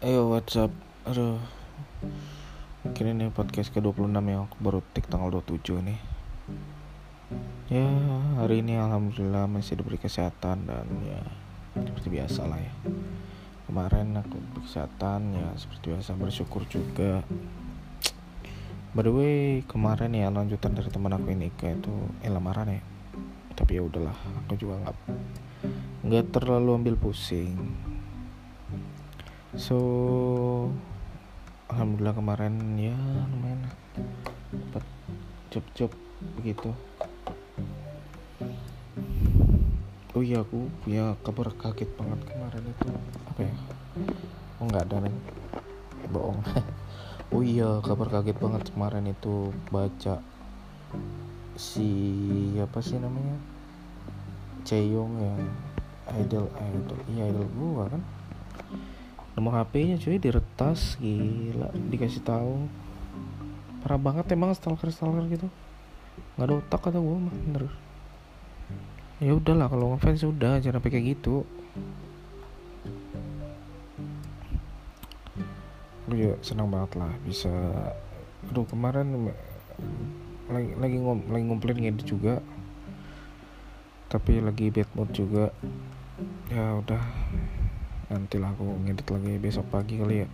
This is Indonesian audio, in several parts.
Ayo WhatsApp. Aduh, mungkin ini podcast ke-26 yang aku baru take tanggal 27 nih. Ya, hari ini alhamdulillah masih diberi kesehatan dan ya seperti biasa lah ya. Kemarin aku diberi kesehatan ya seperti biasa, bersyukur juga. By the way, kemarin ya lanjutan dari teman aku ini kayak itu lamaran ya. Tapi ya udahlah, aku juga nggak terlalu ambil pusing. So, alhamdulillah kemarin ya lumayan dapat job begitu. Oh iya, aku punya kabar kaget banget kemarin itu. Apa ya? Oh nggak ada nih, bohong. Oh iya, kabar kaget banget kemarin itu baca si apa sih namanya, Chaeyoung yang idol gua kan, nomor HP-nya cuy diretas, gila, dikasih tahu. Parah banget emang stalker gitu, nggak ada otak kata gua mah, bener. Ya udahlah, kalau ngefans udah jangan sampai kayak gitu. Gue juga senang banget lah bisa. Aduh, kemarin lagi ngumpulin ngedit juga, tapi lagi bad mood juga. Ya udah, nantilah aku ngedit lagi besok pagi kali ya.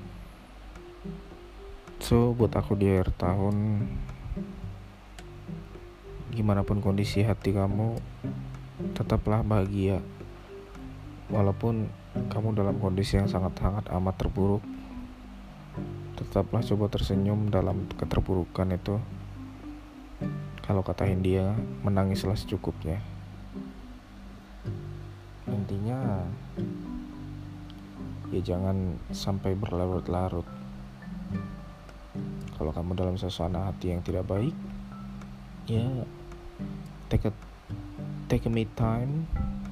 So buat aku di akhir tahun, gimana pun kondisi hati kamu, tetaplah bahagia. Walaupun kamu dalam kondisi yang sangat amat terburuk, tetaplah coba tersenyum dalam keterburukan itu. Kalau kata India, menangislah secukupnya. Intinya ya jangan sampai berlarut-larut. Kalau kamu dalam suasana hati yang tidak baik, ya take a me time,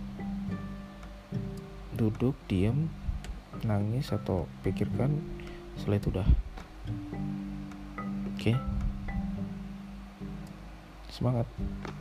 duduk diam, nangis atau pikirkan, setelah itu udah. Oke? Semangat.